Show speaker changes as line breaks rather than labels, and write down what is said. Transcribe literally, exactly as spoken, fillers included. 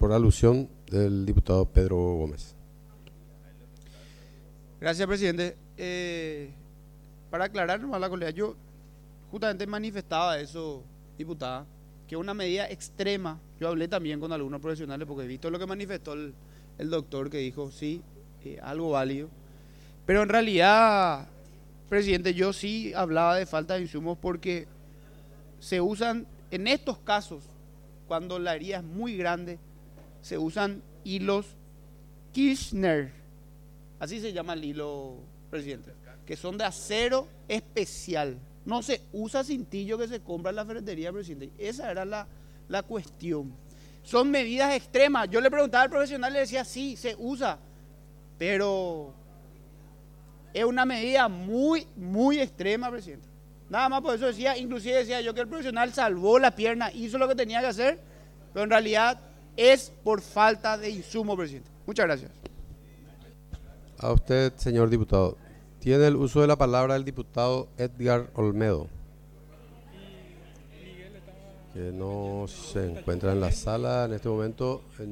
por alusión del diputado Pedro Gómez.
Gracias, presidente. Eh, para aclarar nomás la colega, yo justamente manifestaba eso, diputada, que una medida extrema. Yo hablé también con algunos profesionales porque he visto lo que manifestó el, el doctor, que dijo, sí, eh, algo válido. Pero en realidad, presidente, yo sí hablaba de falta de insumos porque se usan, en estos casos, cuando la herida es muy grande, se usan hilos Kirchner, así se llama el hilo, presidente, que son de acero especial. No se usa cintillo que se compra en la ferretería, presidente. Esa era la, la cuestión. Son medidas extremas. Yo le preguntaba al profesional y le decía, sí, se usa, pero es una medida muy, muy extrema, presidente. Nada más por eso decía, inclusive decía yo que el profesional salvó la pierna, hizo lo que tenía que hacer, pero en realidad es por falta de insumo, presidente. Muchas gracias.
A usted, señor diputado. Tiene el uso de la palabra el diputado Edgar Olmedo, que no se encuentra en la sala en este momento.